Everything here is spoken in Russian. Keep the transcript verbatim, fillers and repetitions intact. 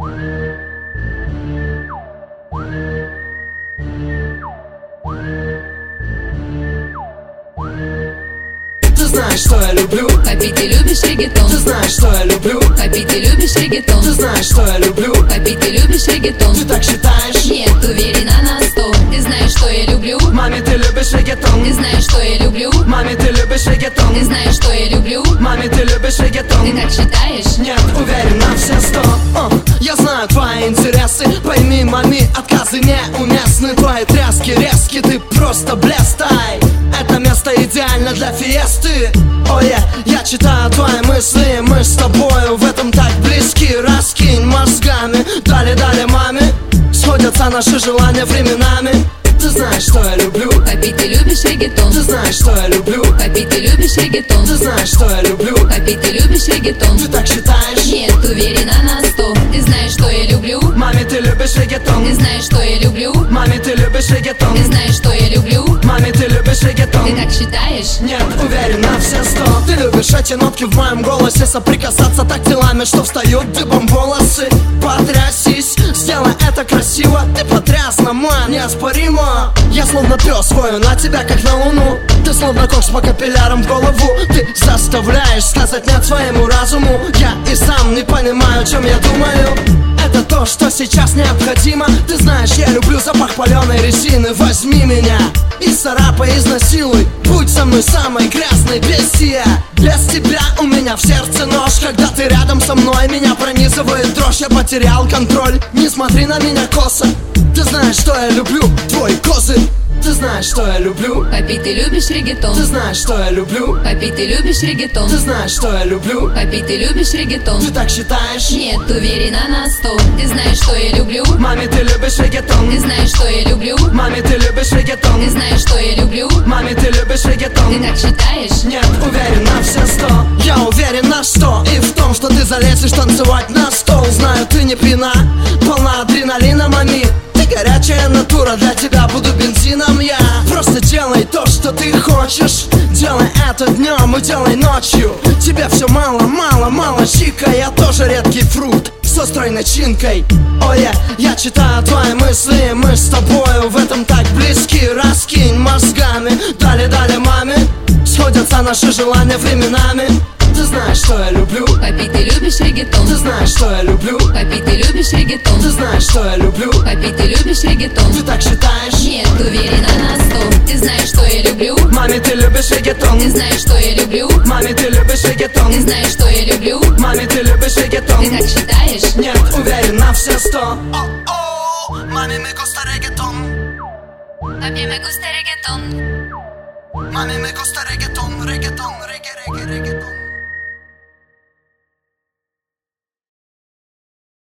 Ты знаешь, что я люблю. Попить ты любишь регетон. Ты знаешь, что я люблю. Попить ты любишь регетон. Ты знаешь, что я люблю. Попить ты любишь регетон. Ты так считаешь? Нет, уверена на сто. Ты знаешь, что я люблю. Маме, ты любишь регетон. Ты знаешь, что я люблю. Маме, ты любишь регетон. Ты знаешь, что я люблю. Маме, ты любишь регетон. Ты так считаешь? Нет, уверен на все сто. О, я знаю твои интересы. Пойми, маме, отказы неуместны. Твои тряски резки, ты просто блестай. Это место идеально для фиесты. О, oh, yeah, я читаю твои мысли. Мы с тобою в этом так близки. Раскинь мозгами. Дали-дали маме. Сходятся наши желания временами. Ты знаешь, что я люблю. Попить ты любишь регетон. Ты знаешь, что я люблю. Попить ты любишь регетон. Ты знаешь, что я люблю. Попить ты любишь регетон. Ты так считаешь? Нет, уверена на сто. Ты знаешь, что я люблю. Маме, ты любишь регетон. Ты знаешь, что я люблю. Маме, ты любишь регетон. Ты знаешь, что я люблю. Маме, ты любишь регетон. Ты так считаешь? Нет, уверен на все сто. Ты любишь эти нотки в моем голосе. Соприкасаться так телами, что встают дыбом волосы. Потрясись, сделай это красиво. Ты потрясна, мой, неоспоримо. Я словно пес вою на тебя, как на луну. Ты словно кокс по капиллярам в голову. Ты заставляешь сказать нет своему разуму. Я и сам не понимаю, о чем я думаю. Это то, что сейчас необходимо. Ты знаешь, я люблю запах паленой резины. Возьми меня и царапай, изнасилуй. Будь со мной самой грязной бестия. Без тебя у меня в сердце нож. Когда ты рядом со мной, меня пронизывает дрожь. Я потерял контроль, не смотри на меня косо. Ты знаешь, что я люблю, твой козырь. Ты знаешь, что я люблю. Попить ты любишь регетон. Ты знаешь, что я люблю. Попить ты любишь регетон. Ты знаешь, что я люблю. Попить ты любишь регетон. Ты так считаешь? Нет, уверена на сто. Ты знаешь, что я люблю. Маме, ты любишь регетон. Ты знаешь, что я люблю. Маме, ты любишь регетон. Ты знаешь, что я люблю. Маме, ты любишь регетон. Ты так считаешь? Нет, уверен на все сто. Я уверен на сто. И в том, что ты залезешь танцевать на стол. Знаю, ты не пьяна, полна адреналина, мами. Ты горячая натура, для тебя буду бензином я. Просто делай то, что ты хочешь. Делай это днем и делай ночью. Тебе все мало, мало, мало чика. Я тоже редкий фрукт с острой начинкой. О, я, я читаю твои мысли. Мы с тобою в этом так близки. Раскинь мозгами. Дали-дали маме. Сходятся наши желания временами. Ты знаешь, что я люблю. Попить ты любишь регетон. Ты знаешь, что я люблю. Попить ты любишь регетон. Ты знаешь, что я люблю. Попить ты любишь регетон. Ты так считаешь? Нет, уверена на сто. Ты знаешь, что я люблю. Маме, ты любишь регетон. Ты знаешь, что я люблю. Маме, ты любишь регетон. Ты знаешь, что я люблю. Маме, ты любишь регетон. Ты так считаешь? Нет, уверен на все сто. О-о, маме, me gusta reggaeton. Papi, me gusta reggaeton. Mami, me gusta reggaeton, reggaeton, reggae, reggae, reggaeton.